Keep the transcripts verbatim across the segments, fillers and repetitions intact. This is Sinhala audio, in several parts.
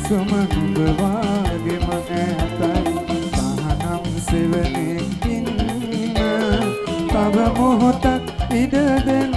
සැනසුම නුඹ වාගේම ඈතයි තහනම් සෙවනේ ඉන්න තව මොහොතක් ඉඩ දෙන්න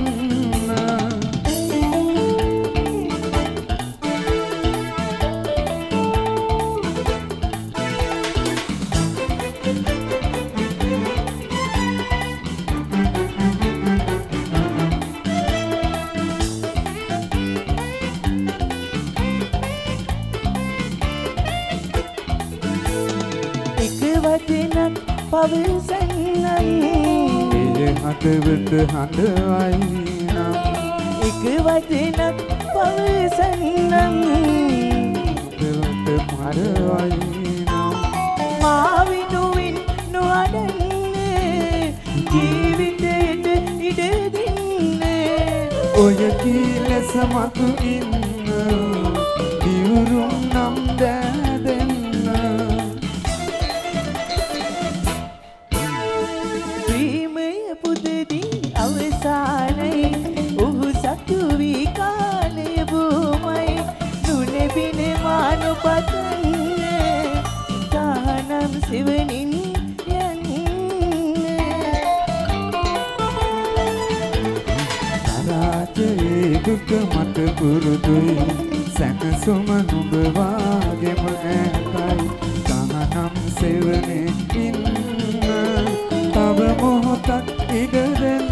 පවසන්නම් ඒ හදවත හඬවයි නම් එක වචනක් පවසන්නම් හදවත හඬවයි නම් මා විනුවින් නොඅඩන්නේ ජීවිතයට ඉඩ දෙන්නේ ඔය කීලස මතු ඉන්න දිවුරුම් නම් දෑදෙන්න අවසානයි ඔහු සතු වී කාලය බුමයි නුලෙබින මානුපතන්නේ තහනම් සෙවනින් යන්නේ තරාජයේ දුක මට පුරුදුයි සැනසුම නුඹ වාගේම ඈතයි තහනම් සෙවනේ ඉන්න තව මොහොතක් ඉඩ දෙන්න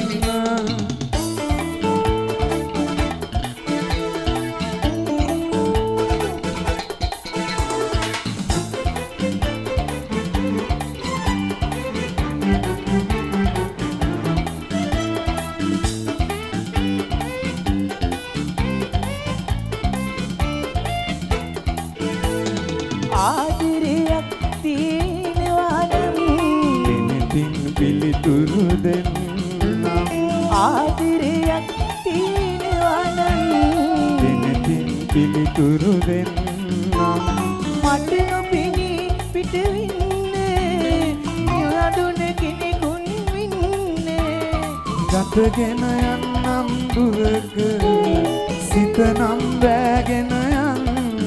ආදරයක් තියෙනවා නම් දෙනතින් පිළිතුරු දෙන්නම් ආදරයක් තියෙනවා නම් දෙනතින් පිළිතුරු දෙන්නම් මට නොපෙනී පිට වෙන්නේ නිවදුන කෙනෙකුන් වෙන්නේ ගතගෙන යන්නම් දුරක සිත නම් බෑගෙන යන්න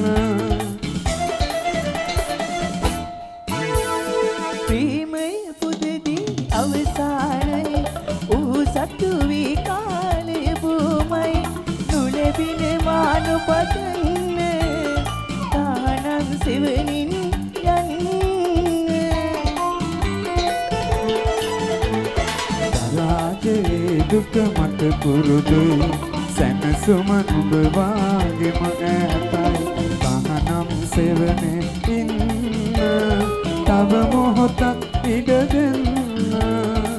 ප්‍රේමය පුදදී අවසානයි ඔහු සතු වී කාලය බුමයි නුලෙබින මානුපතන්නේ තහනම් සෙවනින් යන්නේ තරාජයේ දුක මට පුරුදුයි සැනසුම නුඹ වාගේම ඈතයි තහනම් සෙවනේ ඉන්න තව මොහොතක් ඉඩ දෙන්න